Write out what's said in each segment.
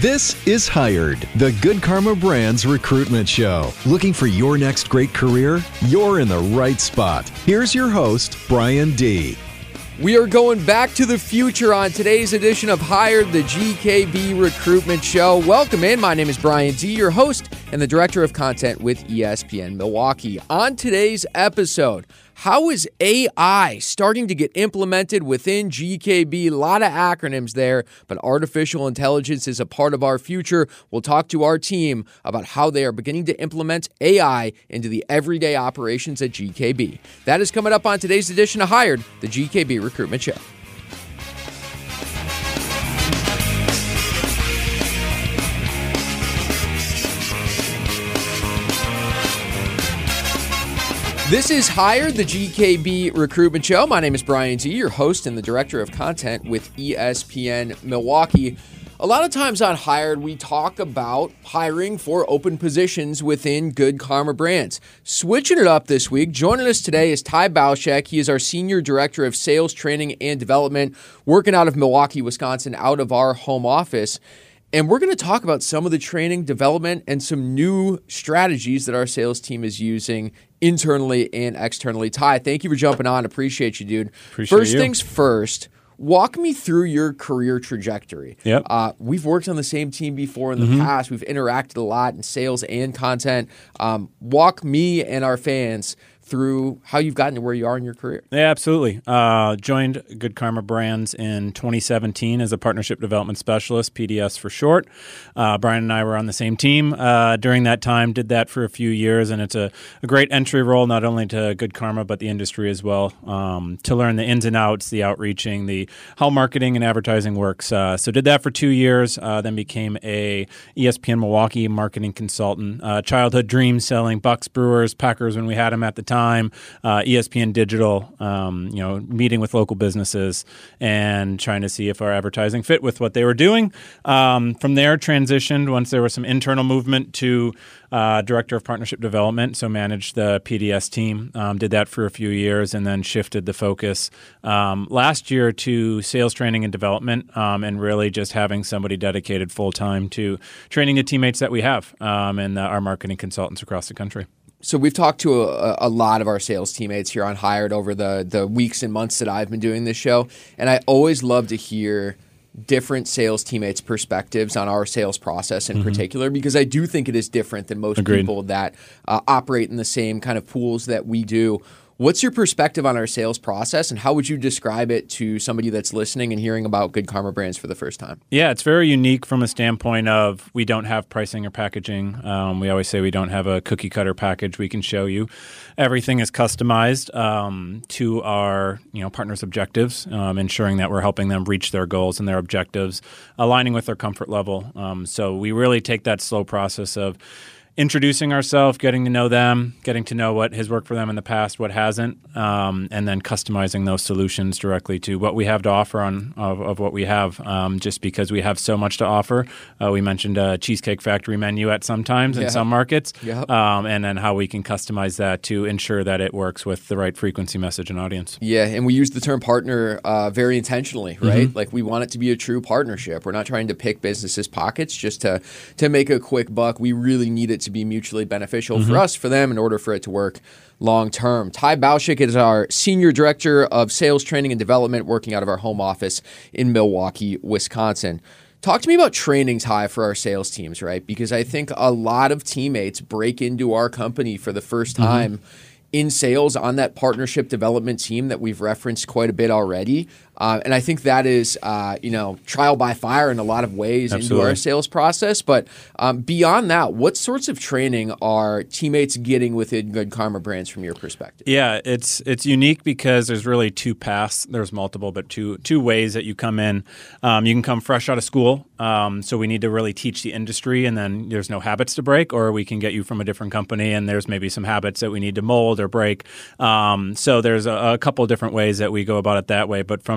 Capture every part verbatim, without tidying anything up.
This is Hired, the Good Karma Brands recruitment show. Looking for your next great career? You're in the right spot. Here's your host, Brian D. We are going back to the future on today's edition of Hired, the G K B recruitment show. Welcome in. My name is Brian D., your host and the director of content with E S P N Milwaukee. On today's episode, how is A I starting to get implemented within G K B? A lot of acronyms there, but artificial intelligence is a part of our future. We'll talk to our team about how they are beginning to implement A I into the everyday operations at G K B. That is coming up on today's edition of Hired, the G K B recruitment show. This is Hired, the G K B recruitment show. My name is Brian D., your host and the director of content with E S P N Milwaukee. A lot of times on Hired, we talk about hiring for open positions within Good Karma Brands. Switching it up this week, joining us today is Ty Balshek. He is our senior director of sales, training, and development, working out of Milwaukee, Wisconsin, out of our home office. And we're going to talk about some of the training, development, and some new strategies that our sales team is using internally and externally. Ty, thank you for jumping on. Appreciate you, dude. Appreciate first you. things first, walk me through your career trajectory. Yep. Uh, we've worked on the same team before in the Mm-hmm. past. We've interacted a lot in sales and content. Um, walk me and our fans through how you've gotten to where you are in your career. Yeah, absolutely. Uh, joined Good Karma Brands in twenty seventeen as a partnership development specialist, P D S for short. Uh, Brian and I were on the same team uh, during that time, did that for a few years, and it's a, a great entry role not only to Good Karma but the industry as well, um, to learn the ins and outs, the outreaching, the how marketing and advertising works. Uh, so did that for two years, uh, then became a E S P N Milwaukee marketing consultant. Uh, childhood dreams selling Bucks, Brewers, Packers when we had them at the time. Time, uh, E S P N Digital, um, you know, meeting with local businesses and trying to see if our advertising fit with what they were doing. Um, from there, transitioned once there was some internal movement to uh, director of partnership development, so managed the P D S team. Um, did that for a few years and then shifted the focus um, last year to sales training and development, um, and really just having somebody dedicated full time to training the teammates that we have um, and uh, our marketing consultants across the country. So we've talked to a, a lot of our sales teammates here on Hired over the, the weeks and months that I've been doing this show, and I always love to hear different sales teammates' perspectives on our sales process in mm-hmm. particular, because I do think it is different than most Agreed. people that uh, operate in the same kind of pools that we do. What's your perspective on our sales process, and how would you describe it to somebody that's listening and hearing about Good Karma Brands for the first time? Yeah, it's very unique from a standpoint of we don't have pricing or packaging. Um, we always say we don't have a cookie cutter package we can show you. Everything is customized um, to our you know partners' objectives, um, ensuring that we're helping them reach their goals and their objectives, aligning with their comfort level. Um, so we really take that slow process of introducing ourselves, getting to know them, getting to know what has worked for them in the past, what hasn't, um, and then customizing those solutions directly to what we have to offer on of, of what we have. Um, just because we have so much to offer, uh, we mentioned a Cheesecake Factory menu at some times yeah. in some markets, yep. um, and then how we can customize that to ensure that it works with the right frequency, message, and audience. Yeah, and we use the term partner uh, very intentionally, right? Mm-hmm. Like we want it to be a true partnership. We're not trying to pick businesses' pockets just to to make a quick buck. We really need it to be mutually beneficial mm-hmm. for us, for them, in order for it to work long term. Ty Balshek is our senior director of sales training and development, working out of our home office in Milwaukee, Wisconsin. Talk to me about training, Ty, for our sales teams, right? Because I think a lot of teammates break into our company for the first time mm-hmm. in sales on that partnership development team that we've referenced quite a bit already. Uh, and I think that is, uh, you know, trial by fire in a lot of ways Absolutely. into our sales process. But um, beyond that, what sorts of training are teammates getting within Good Karma Brands from your perspective? Yeah, it's it's unique because there's really two paths. There's multiple, but two two ways that you come in. Um, you can come fresh out of school, um, so we need to really teach the industry, and then there's no habits to break, or we can get you from a different company, and there's maybe some habits that we need to mold or break. Um, so there's a, a couple of different ways that we go about it that way. But from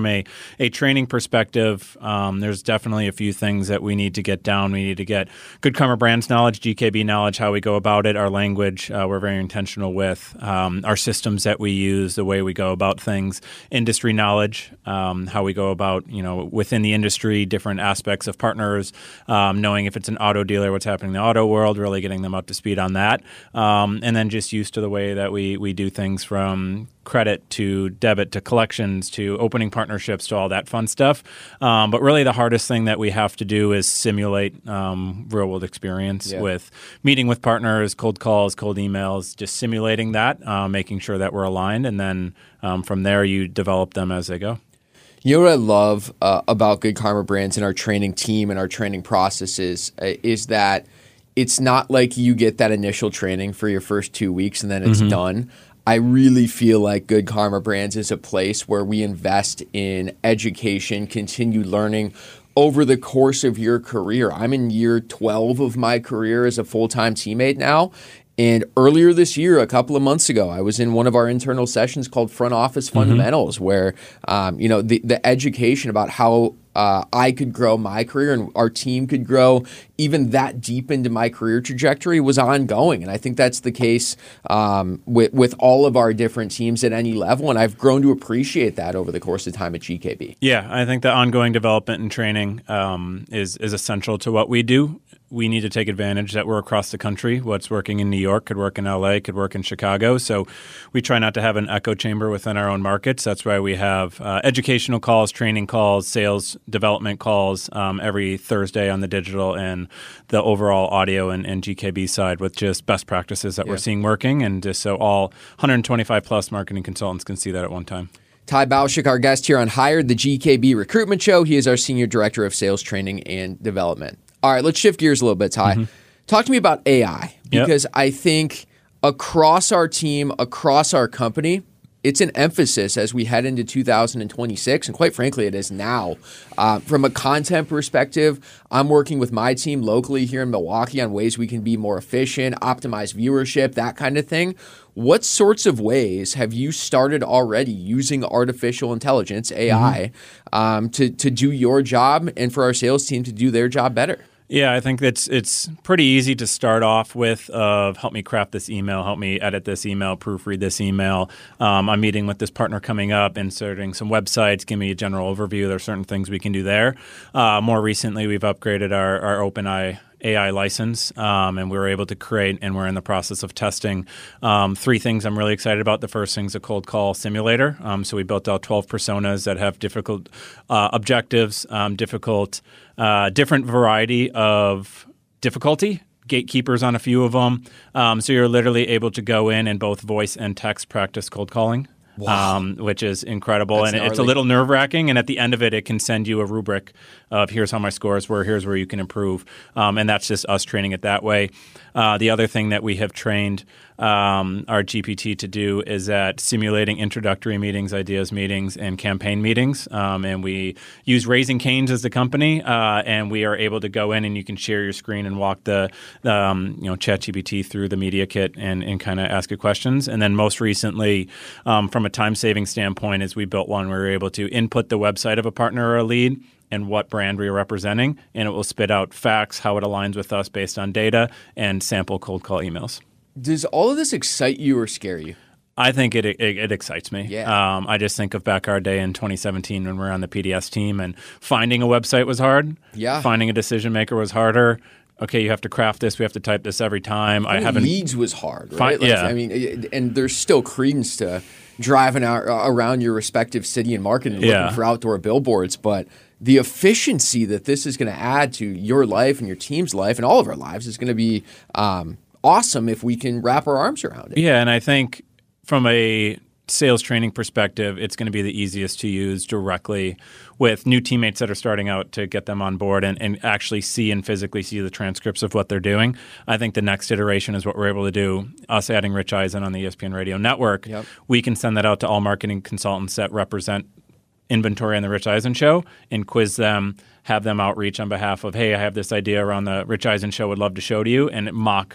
a, a training perspective, um, there's definitely a few things that we need to get down. We need to get Good Karma Brands knowledge, G K B knowledge, how we go about it, our language uh, we're very intentional with, um, our systems that we use, the way we go about things, industry knowledge, um, how we go about, you know, within the industry, different aspects of partners, um, knowing if it's an auto dealer, what's happening in the auto world, really getting them up to speed on that. Um, and then just used to the way that we, we do things from credit to debit to collections to opening partnerships to all that fun stuff. Um, but really the hardest thing that we have to do is simulate um, real world experience yeah. with meeting with partners, cold calls, cold emails, just simulating that, uh, making sure that we're aligned. And then um, from there, you develop them as they go. You know what I love uh, about Good Karma Brands and our training team and our training processes uh, is that it's not like you get that initial training for your first two weeks and then it's mm-hmm. done. I really feel like Good Karma Brands is a place where we invest in education, continued learning over the course of your career. I'm in year twelve of my career as a full-time teammate now. And earlier this year, a couple of months ago, I was in one of our internal sessions called Front Office Fundamentals, mm-hmm. where um, you know the, the education about how uh, I could grow my career and our team could grow even that deep into my career trajectory was ongoing. And I think that's the case um, with, with all of our different teams at any level. And I've grown to appreciate that over the course of time at G K B. Yeah, I think the ongoing development and training um, is, is essential to what we do. We need to take advantage that we're across the country. What's working in New York could work in L A, could work in Chicago. So we try not to have an echo chamber within our own markets. That's why we have uh, educational calls, training calls, sales development calls um, every Thursday on the digital and the overall audio and, and G K B side with just best practices that yeah. we're seeing working. And just so all one hundred twenty-five plus marketing consultants can see that at one time. Ty Bauschik, our guest here on Hired, the G K B Recruitment Show. He is our Senior Director of Sales Training and Development. All right, let's shift gears a little bit, Ty. Mm-hmm. Talk to me about A I, because yep. I think across our team, across our company, it's an emphasis as we head into two thousand twenty-six, and quite frankly, it is now. Uh, from a content perspective, I'm working with my team locally here in Milwaukee on ways we can be more efficient, optimize viewership, that kind of thing. What sorts of ways have you started already using artificial intelligence, A I, mm-hmm. um, to, to do your job and for our sales team to do their job better? Yeah, I think that's it's pretty easy to start off with of help me craft this email, help me edit this email, proofread this email. Um, I'm meeting with this partner coming up, inserting some websites, give me a general overview. There are certain things we can do there. Uh, more recently, we've upgraded our, our OpenAI A I license, um, and we were able to create, and we're in the process of testing um, three things I'm really excited about. The first thing is a cold call simulator. Um, so we built out twelve personas that have difficult uh, objectives, um, difficult, uh, different variety of difficulty. Gatekeepers on a few of them. Um, so you're literally able to go in and both voice and text practice cold calling. Wow. Um, which is incredible. That's and gnarly. It's a little nerve-wracking. And at the end of it, it can send you a rubric of here's how my scores were, here's where you can improve. Um, and that's just us training it that way. Uh, the other thing that we have trained um, our G P T to do is that simulating introductory meetings, ideas meetings, and campaign meetings. Um, and we use Raising Cane's as the company, uh, and we are able to go in and you can share your screen and walk the, the um, you know, ChatGPT through the media kit and, and kind of ask it questions. And then most recently, um, from a time-saving standpoint, is we built one where we were able to input the website of a partner or a lead and what brand we are representing, and it will spit out facts, how it aligns with us based on data, and sample cold call emails. Does all of this excite you or scare you? I think it it, it excites me. Yeah. Um, I just think of back our day in twenty seventeen when we were on the P D S team, and finding a website was hard. Yeah. Finding a decision maker was harder. Okay, you have to craft this. We have to type this every time. I haven't leads was hard, right? Find, like, yeah. I mean, and there's still credence to driving out, around your respective city and market and looking yeah. for outdoor billboards, but the efficiency that this is going to add to your life and your team's life and all of our lives is going to be um, awesome if we can wrap our arms around it. Yeah, and I think from a sales training perspective, it's going to be the easiest to use directly with new teammates that are starting out to get them on board and, and actually see and physically see the transcripts of what they're doing. I think the next iteration is what we're able to do, us adding Rich Eisen on the E S P N Radio Network. Yep. We can send that out to all marketing consultants that represent inventory on the Rich Eisen Show and quiz them, have them outreach on behalf of, hey, I have this idea around the Rich Eisen Show, would love to show to you, and mock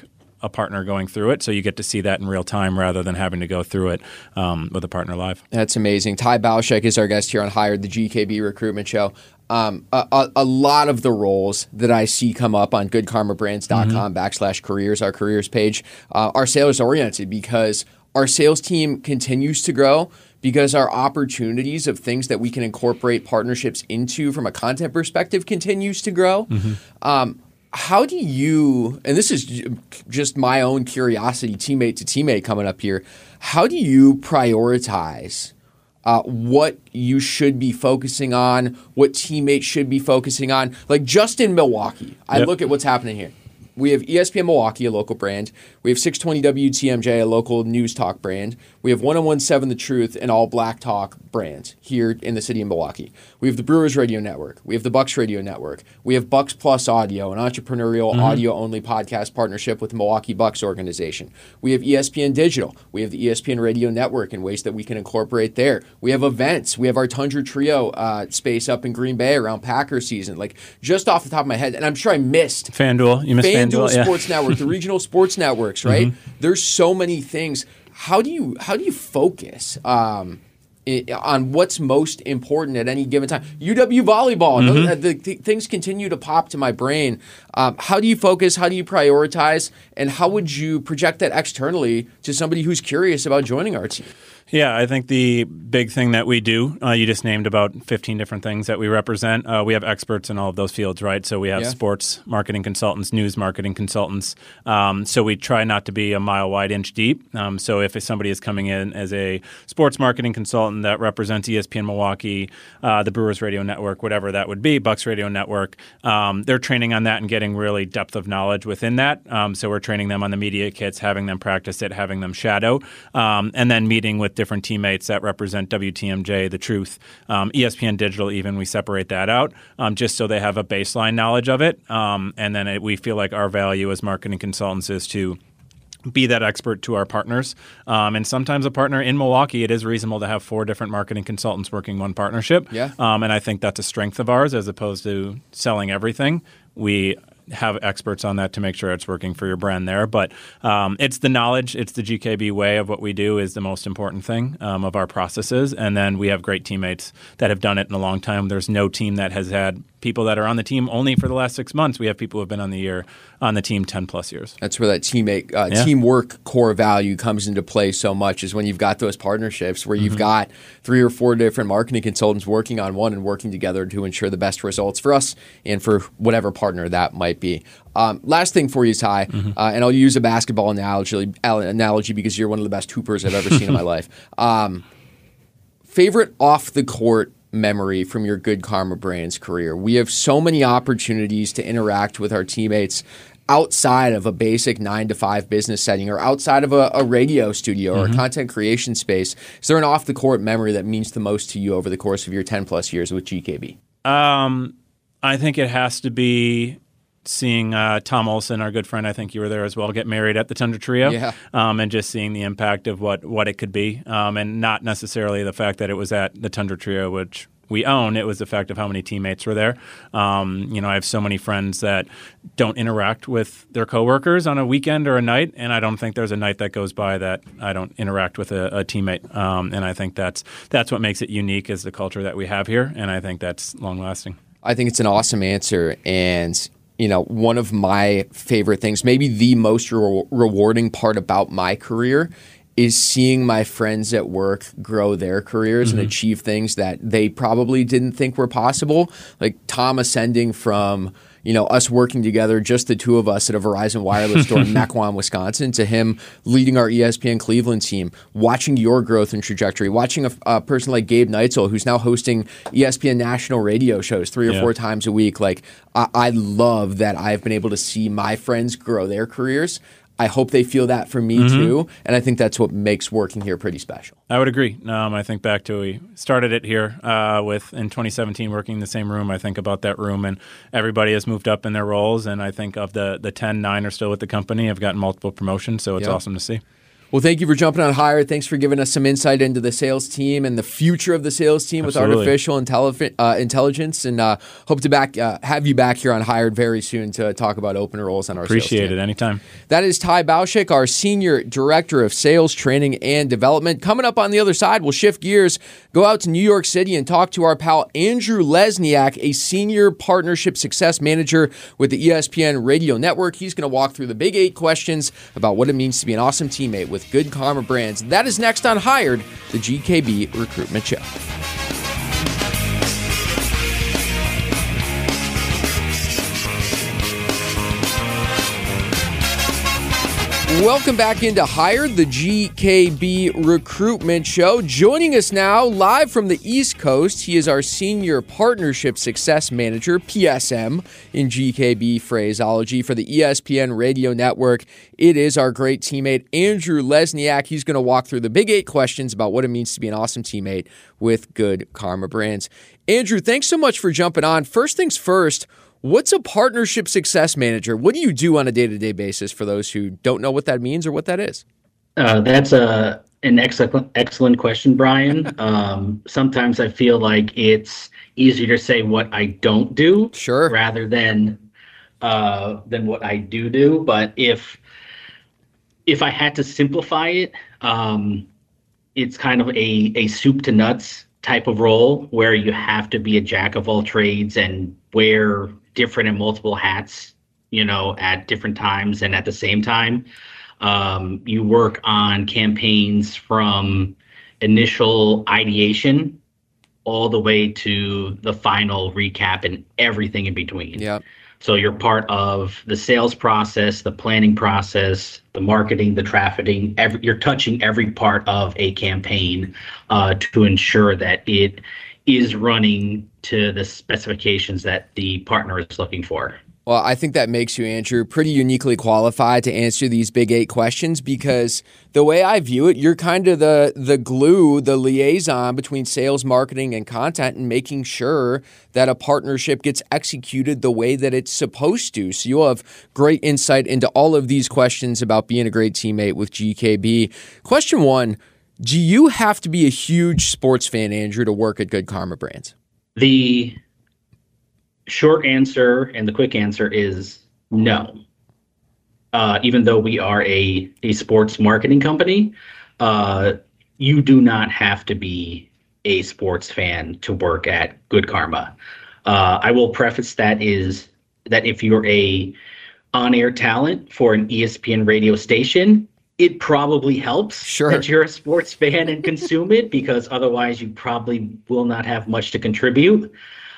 a partner going through it. So you get to see that in real time rather than having to go through it um, with a partner live. That's amazing. Ty Balshek is our guest here on Hired, the G K B Recruitment Show. Um, a, a, a lot of the roles that I see come up on good karma brands dot com mm-hmm. backslash careers, our careers page, uh, are sales oriented because our sales team continues to grow, because our opportunities of things that we can incorporate partnerships into from a content perspective continues to grow. Mm-hmm. Um, how do you, and this is just my own curiosity, teammate to teammate coming up here, how do you prioritize uh, what you should be focusing on, what teammates should be focusing on? Like just in Milwaukee, I yep. look at what's happening here. We have E S P N Milwaukee, a local brand. We have six twenty W T M J, a local news talk brand. We have one oh one point seven The Truth, an all Black Talk brand here in the city of Milwaukee. We have the Brewers Radio Network. We have the Bucks Radio Network. We have Bucks Plus Audio, an entrepreneurial mm-hmm. audio-only podcast partnership with the Milwaukee Bucks organization. We have E S P N Digital. We have the E S P N Radio Network and ways that we can incorporate there. We have events. We have our Tundra Trio uh, space up in Green Bay around Packers season. Like, just off the top of my head, and I'm sure I missed FanDuel. You missed FanDuel. FanDuel yeah. Sports Network, the regional sports networks, right? Mm-hmm. There's so many things. How do you how do you focus um, it, on what's most important at any given time? U W volleyball, mm-hmm. those, the, the things continue to pop to my brain. Um, how do you focus? How do you prioritize? And how would you project that externally to somebody who's curious about joining our team? Yeah, I think the big thing that we do, uh, you just named about fifteen different things that we represent. Uh, we have experts in all of those fields, right? So we have yeah. sports marketing consultants, news marketing consultants. Um, so we try not to be a mile wide, inch deep. Um, so if somebody is coming in as a sports marketing consultant that represents E S P N Milwaukee, uh, the Brewers Radio Network, whatever that would be, Bucks Radio Network, um, they're training on that and getting really depth of knowledge within that. Um, so we're training them on the media kits, having them practice it, having them shadow, um, and then meeting with different teammates that represent W T M J, The Truth, um, E S P N Digital even, we separate that out um, just so they have a baseline knowledge of it. Um, and then it, we feel like our value as marketing consultants is to be that expert to our partners. Um, and sometimes a partner in Milwaukee, it is reasonable to have four different marketing consultants working one partnership. Yeah. Um, and I think that's a strength of ours as opposed to selling everything. We have experts on that to make sure it's working for your brand there. But um, it's the knowledge, it's the G K B way of what we do is the most important thing um, of our processes. And then we have great teammates that have done it in a long time. There's no team that has had people that are on the team only for the last six months. We have people who have been on the year on the team ten plus years. That's where that teammate uh, yeah. teamwork core value comes into play so much, is when you've got those partnerships where you've mm-hmm. got three or four different marketing consultants working on one and working together to ensure the best results for us and for whatever partner that might be. Um, last thing for you, Ty, mm-hmm. uh, and I'll use a basketball analogy, analogy because you're one of the best hoopers I've ever seen in my life. Um, favorite off-the-court memory from your Good Karma Brands career? We have so many opportunities to interact with our teammates outside of a basic nine to five business setting or outside of a, a radio studio mm-hmm. or a content creation space. Is there an off-the-court memory that means the most to you over the course of your ten plus years with G K B? Um, I think it has to be seeing uh, Tom Olson, our good friend, I think you were there as well, get married at the Tundra Trio, yeah. um, and just seeing the impact of what, what it could be, um, and not necessarily the fact that it was at the Tundra Trio, which we own. It was the fact of how many teammates were there. Um, you know, I have so many friends that don't interact with their coworkers on a weekend or a night, and I don't think there's a night that goes by that I don't interact with a, a teammate. Um, and I think that's that's what makes it unique, is the culture that we have here, and I think that's long lasting. I think it's an awesome answer, and you know, one of my favorite things, maybe the most re- rewarding part about my career, is seeing my friends at work grow their careers mm-hmm. and achieve things that they probably didn't think were possible. Like Tom ascending from, you know, us working together, just the two of us at a Verizon wireless store in Mequon, Wisconsin, to him leading our E S P N Cleveland team, watching your growth and trajectory, watching a, a person like Gabe Neitzel, who's now hosting E S P N national radio shows three or yeah. four times a week. Like, I, I love that I've been able to see my friends grow their careers. I hope they feel that for me mm-hmm. too, and I think that's what makes working here pretty special. I would agree. Um, I think back to we started it here uh, with in twenty seventeen working in the same room. I think about that room, and everybody has moved up in their roles, and I think of the the ten, nine are still with the company. I've gotten multiple promotions, so it's yep. awesome to see. Well, thank you for jumping on Hired. Thanks for giving us some insight into the sales team and the future of the sales team Absolutely. with artificial intelli- uh, intelligence. And uh, hope to back uh, have you back here on Hired very soon to talk about open roles on our Appreciate sales team. it. Anytime. That is Ty Bauschik, our Senior Director of Sales, Training, and Development. Coming up on the other side, we'll shift gears, go out to New York City and talk to our pal Andrew Lesniak, a Senior Partnership Success Manager with the E S P N Radio Network. He's going to walk through the big eight questions about what it means to be an awesome teammate with Good Karma Brands. That is next on Hired, the G K B Recruitment Show. Welcome back into Hired, the G K B Recruitment Show. Joining us now, live from the East Coast, he is our Senior Partnership Success Manager, P S M, in G K B phraseology for the E S P N Radio Network. It is our great teammate, Andrew Lesniak. He's going to walk through the big eight questions about what it means to be an awesome teammate with Good Karma Brands. Andrew, thanks so much for jumping on. First things first, what's a partnership success manager? What do you do on a day-to-day basis for those who don't know what that means or what that is? Uh, that's a an excellent excellent question, Brian. um, sometimes I feel like it's easier to say what I don't do, Sure. rather than uh, than what I do do. But if if I had to simplify it, um, it's kind of a a soup to nuts type of role where you have to be a jack of all trades and wear different and multiple hats, you know, at different times and at the same time. Um, you work on campaigns from initial ideation all the way to the final recap and everything in between. Yeah. So you're part of the sales process, the planning process, the marketing, the trafficking. Every, you're touching every part of a campaign uh, to ensure that it is running to the specifications that the partner is looking for. Well, I think that makes you, Andrew, pretty uniquely qualified to answer these big eight questions because the way I view it, you're kind of the the glue, the liaison between sales, marketing, and content and making sure that a partnership gets executed the way that it's supposed to. So you'll have great insight into all of these questions about being a great teammate with G K B. Question one, do you have to be a huge sports fan, Andrew, to work at Good Karma Brands? The short answer and the quick answer is no. Uh, even though we are a, a sports marketing company, uh, you do not have to be a sports fan to work at Good Karma. Uh, I will preface that is that if you're a on-air talent for an E S P N radio station, it probably helps Sure. that you're a sports fan and consume it, because otherwise you probably will not have much to contribute.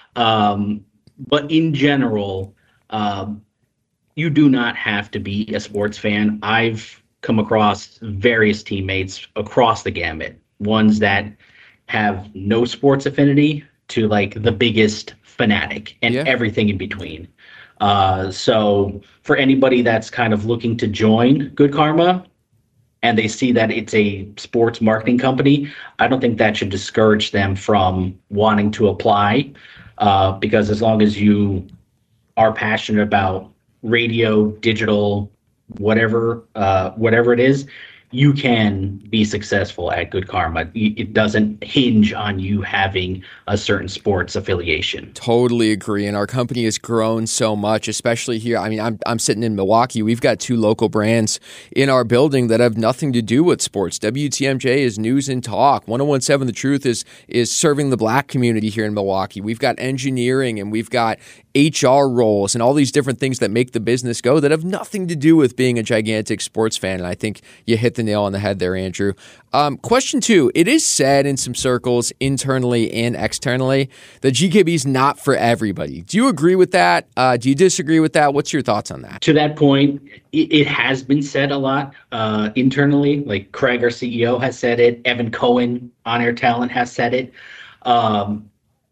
Um, But in general, um, you do not have to be a sports fan. I've come across various teammates across the gamut, ones that have no sports affinity to like the biggest fanatic and Yeah. everything in between. Uh, so for anybody that's kind of looking to join Good Karma and they see that it's a sports marketing company, I don't think that should discourage them from wanting to apply. Uh, because as long as you are passionate about radio, digital, whatever, uh, whatever it is, you can be successful at Good Karma. It doesn't hinge on you having a certain sports affiliation. Totally agree. And our company has grown so much, especially here. I mean, I'm I'm sitting in Milwaukee. We've got two local brands in our building that have nothing to do with sports. W T M J is News and Talk. one oh one point seven The Truth is is serving the black community here in Milwaukee. We've got engineering and we've got H R roles and all these different things that make the business go that have nothing to do with being a gigantic sports fan. And I think you hit the nail on the head there, Andrew. Um, question two, it is said in some circles, internally and externally, that G K B is not for everybody. Do you agree with that? Uh, do you disagree with that? What's your thoughts on that? To that point, it, it has been said a lot uh, internally. Like Craig, our C E O, has said it. Evan Cohen, on-air talent, has said it. Um,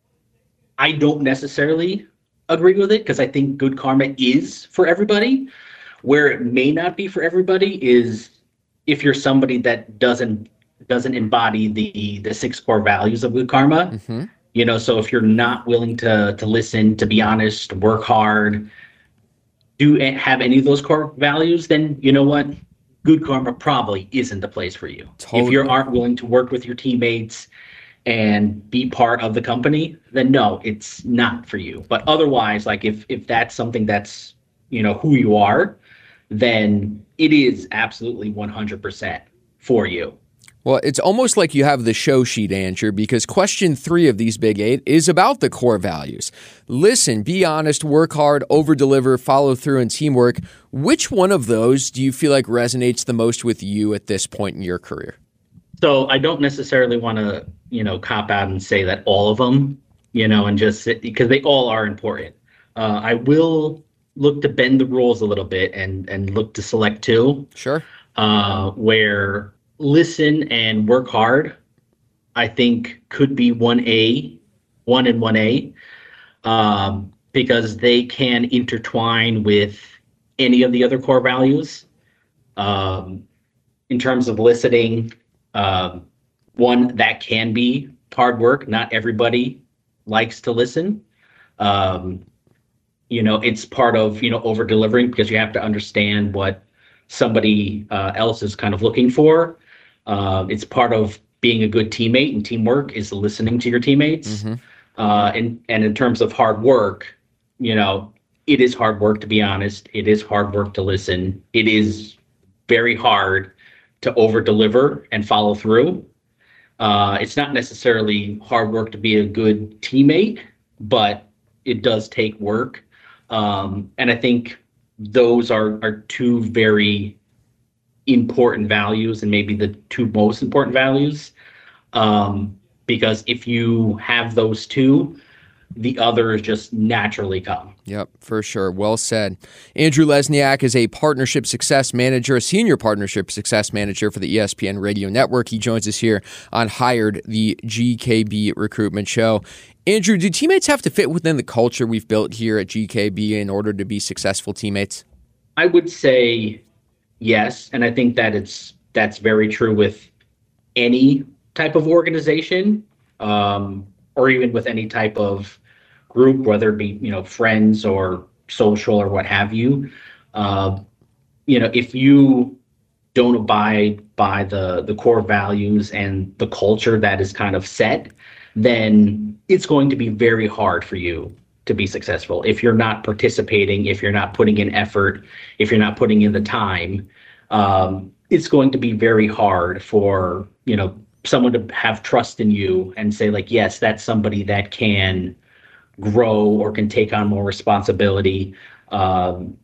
I don't necessarily agree with it because I think Good Karma is for everybody. Where it may not be for everybody is if you're somebody that doesn't doesn't embody the the six core values of Good Karma. Mm-hmm. You know, so if you're not willing to to listen, to be honest, work hard, do have any of those core values, then you know what, Good Karma probably isn't the place for you. Totally. If you aren't willing to work with your teammates and be part of the company, then no, it's not for you. But otherwise, like if if that's something that's, you know, who you are, then it is absolutely one hundred percent for you. Well, it's almost like you have the show sheet, Andrew, because question three of these big eight is about the core values. Listen, be honest, work hard, over-deliver, follow through, and teamwork. Which one of those do you feel like resonates the most with you at this point in your career? So I don't necessarily want to, you know, cop out and say that all of them, you know, and just sit, because they all are important. Uh, I will look to bend the rules a little bit and and look to select two. Sure. Uh, where listen and work hard, I think could be one A, one and one A, um, because they can intertwine with any of the other core values. Um, in terms of listening, um, one, that can be hard work. Not everybody likes to listen. Um, you know, it's part of, you know, over delivering, because you have to understand what somebody uh, else is kind of looking for. Uh, it's part of being a good teammate, and teamwork is listening to your teammates. Mm-hmm. Uh, and, and in terms of hard work, you know, it is hard work, to be honest. It is hard work to listen. It is very hard to over deliver and follow through. Uh, it's not necessarily hard work to be a good teammate, but it does take work. Um, and I think those are, are two very important values, and maybe the two most important values. Um, because if you have those two, the others just naturally come. Yep, for sure. Well said. Andrew Lesniak is a partnership success manager, a senior partnership success manager for the E S P N Radio Network. He joins us here on Hired, the G K B recruitment show. Andrew, do teammates have to fit within the culture we've built here at G K B in order to be successful teammates? I would say yes, and I think that it's that's very true with any type of organization, um, or even with any type of group, whether it be, you know, friends or social or what have you. Uh, you know, if you don't abide by the the core values and the culture that is kind of set, then it's going to be very hard for you to be successful. If you're not participating, if you're not putting in effort, if you're not putting in the time, um, it's going to be very hard for, you know, someone to have trust in you and say, like, yes, that's somebody that can grow or can take on more responsibility. Um,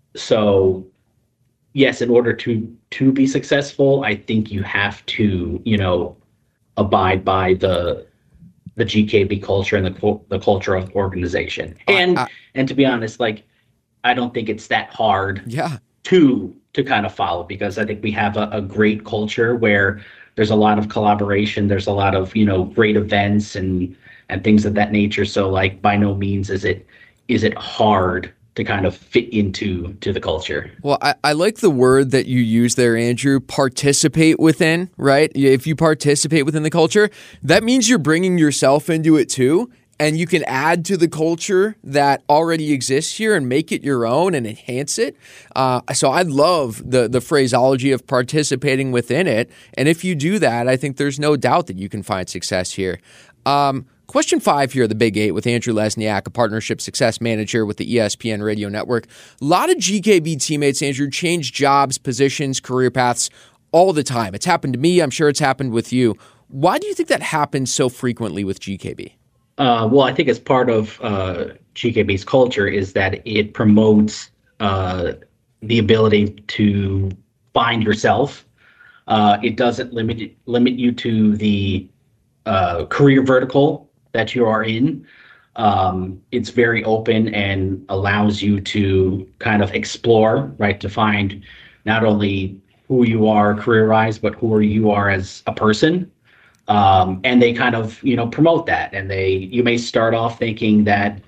so yes, in order to to be successful, I think you have to, you know, abide by the the G K B culture and the the culture of the organization. And uh, uh, and to be honest, like, I don't think it's that hard yeah. to to kind of follow, because I think we have a, a great culture where there's a lot of collaboration, there's a lot of, you know, great events and and things of that nature. So, like, by no means is it is it hard to kind of fit into to the culture. Well, I, I like the word that you use there, Andrew, participate within, right? If you participate within the culture, that means you're bringing yourself into it too, and you can add to the culture that already exists here and make it your own and enhance it. Uh, so I love the the phraseology of participating within it, and if you do that, I think there's no doubt that you can find success here. Um, Question five here, the Big Eight, with Andrew Lesniak, a partnership success manager with the E S P N Radio Network. A lot of G K B teammates, Andrew, change jobs, positions, career paths all the time. It's happened to me. I'm sure it's happened with you. Why do you think that happens so frequently with G K B? Uh, well, I think as part of uh, G K B's culture is that it promotes uh, the ability to find yourself. Uh, it doesn't limit limit you to the uh, career vertical that you are in. Um, it's very open and allows you to kind of explore, right, to find not only who you are career-wise, but who you are as a person. Um, and they kind of, you know, promote that. And they, you may start off thinking that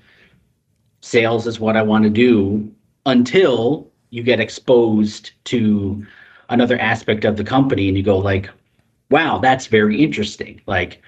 sales is what I want to do, until you get exposed to another aspect of the company and you go like, wow, that's very interesting. Like,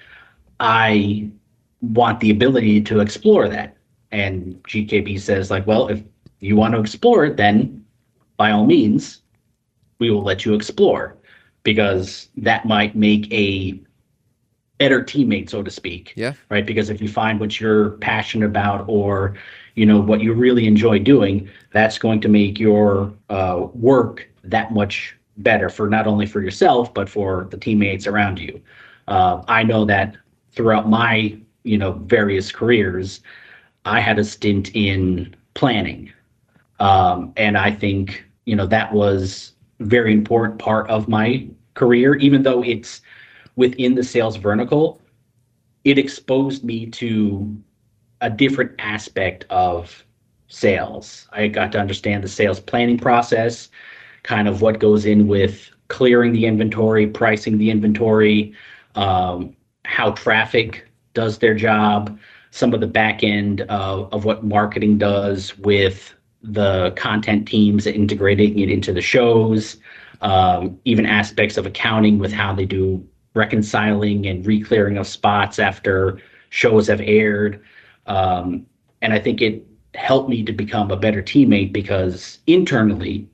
I want the ability to explore that. And G K B says, like, well, if you want to explore it, then by all means, we will let you explore, because that might make a better teammate, so to speak. Yeah. Right. Because if you find what you're passionate about, or, you know, what you really enjoy doing, that's going to make your uh, work that much better for not only for yourself, but for the teammates around you. Uh, I know that throughout my, you know, various careers, I had a stint in planning. Um, and I think, you know, that was a very important part of my career, even though it's within the sales vertical. It exposed me to a different aspect of sales. I got to understand the sales planning process, kind of what goes in with clearing the inventory, pricing the inventory, um, how traffic does their job, some of the back end of, of what marketing does with the content teams, integrating it into the shows, um, even aspects of accounting with how they do reconciling and re-clearing of spots after shows have aired. Um, and I think it helped me to become a better teammate, because internally,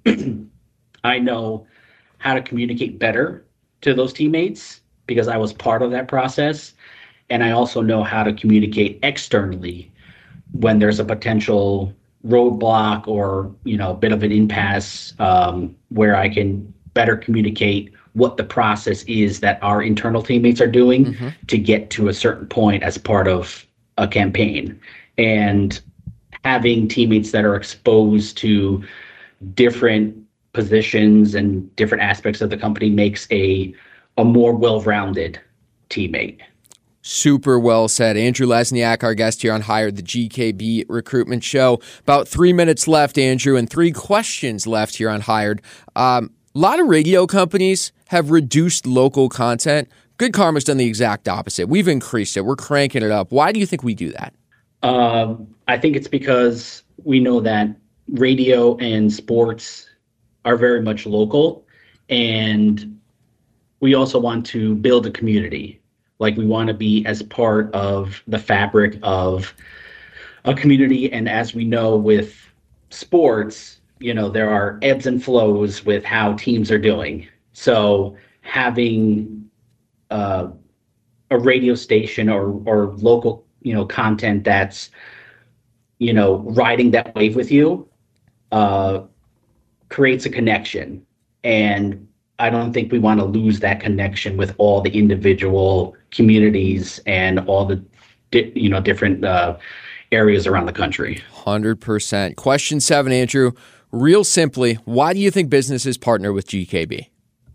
I know how to communicate better to those teammates because I was part of that process. And I also know how to communicate externally when there's a potential roadblock or, you know, a bit of an impasse, um, where I can better communicate what the process is that our internal teammates are doing mm-hmm. to get to a certain point as part of a campaign. And having teammates that are exposed to different positions and different aspects of the company makes a a more well-rounded teammate. Super well said. Andrew Lesniak, our guest here on Hired, the G K B Recruitment Show. About three minutes left, Andrew, and three questions left here on Hired. Um, a lot of radio companies have reduced local content. Good Karma's done the exact opposite. We've increased it. We're cranking it up. Why do you think we do that? Um, I think it's because we know that radio and sports are very much local, and we also want to build a community. Like, we want to be as part of the fabric of a community. And as we know with sports, you know, there are ebbs and flows with how teams are doing. So having uh, a radio station or or local, you know, content that's, you know, riding that wave with you uh, creates a connection. And I don't think we want to lose that connection with all the individual communities and all the, di- you know, different uh, areas around the country. one hundred percent. Question seven, Andrew. Real simply, why do you think businesses partner with G K B?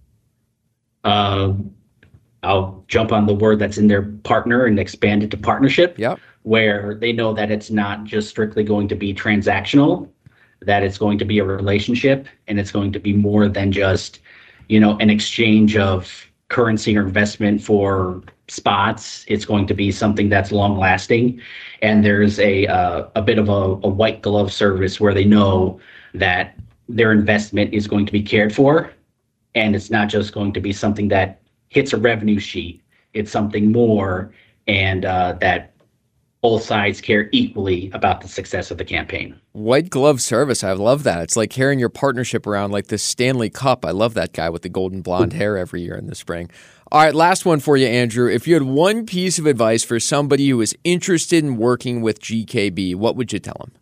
Uh, I'll jump on the word that's in their partner and expand it to partnership, yep. where they know that it's not just strictly going to be transactional, that it's going to be a relationship, and it's going to be more than just, you know, an exchange of currency or investment for spots. It's going to be something that's long lasting. And there's a uh, a bit of a, a white glove service where they know that their investment is going to be cared for. And it's not just going to be something that hits a revenue sheet. It's something more, and uh, that both sides care equally about the success of the campaign. White glove service. I love that. It's like carrying your partnership around like the Stanley Cup. I love that guy with the golden blonde hair every year in the spring. All right, last one for you, Andrew. If you had one piece of advice for somebody who is interested in working with G K B, what would you tell them?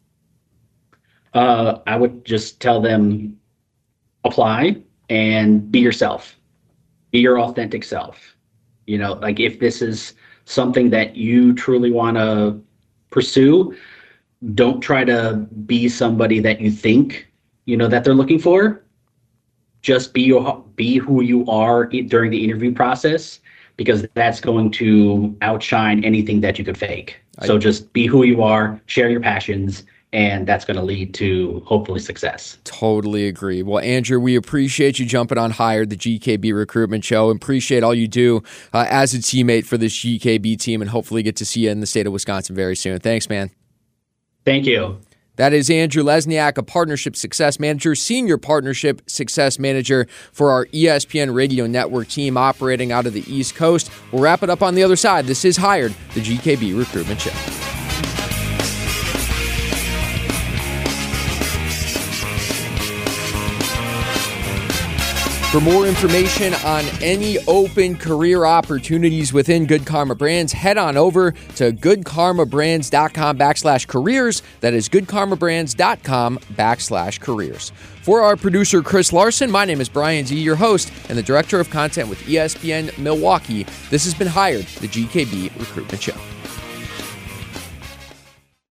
Uh, I would just tell them, apply and be yourself. Be your authentic self. You know, like, if this is something that you truly want to pursue, don't try to be somebody that you think, you know, that they're looking for. Just be your, be who you are during the interview process, because that's going to outshine anything that you could fake. So just be who you are, share your passions, and that's going to lead to hopefully success. Totally agree. Well, Andrew, we appreciate you jumping on Hired, the G K B Recruitment Show. Appreciate all you do uh, as a teammate for this G K B team, and hopefully get to see you in the state of Wisconsin very soon. Thanks, man. Thank you. That is Andrew Lesniak, a Partnership Success Manager, Senior Partnership Success Manager for our E S P N Radio Network team operating out of the East Coast. We'll wrap it up on the other side. This is Hired, the G K B Recruitment Show. For more information on any open career opportunities within Good Karma Brands, head on over to goodkarmabrands.com backslash careers. That is goodkarmabrands.com backslash careers. For our producer, Chris Larson, my name is Brian Z., your host and the Director of Content with E S P N Milwaukee. This has been Hired, the G K B Recruitment Show.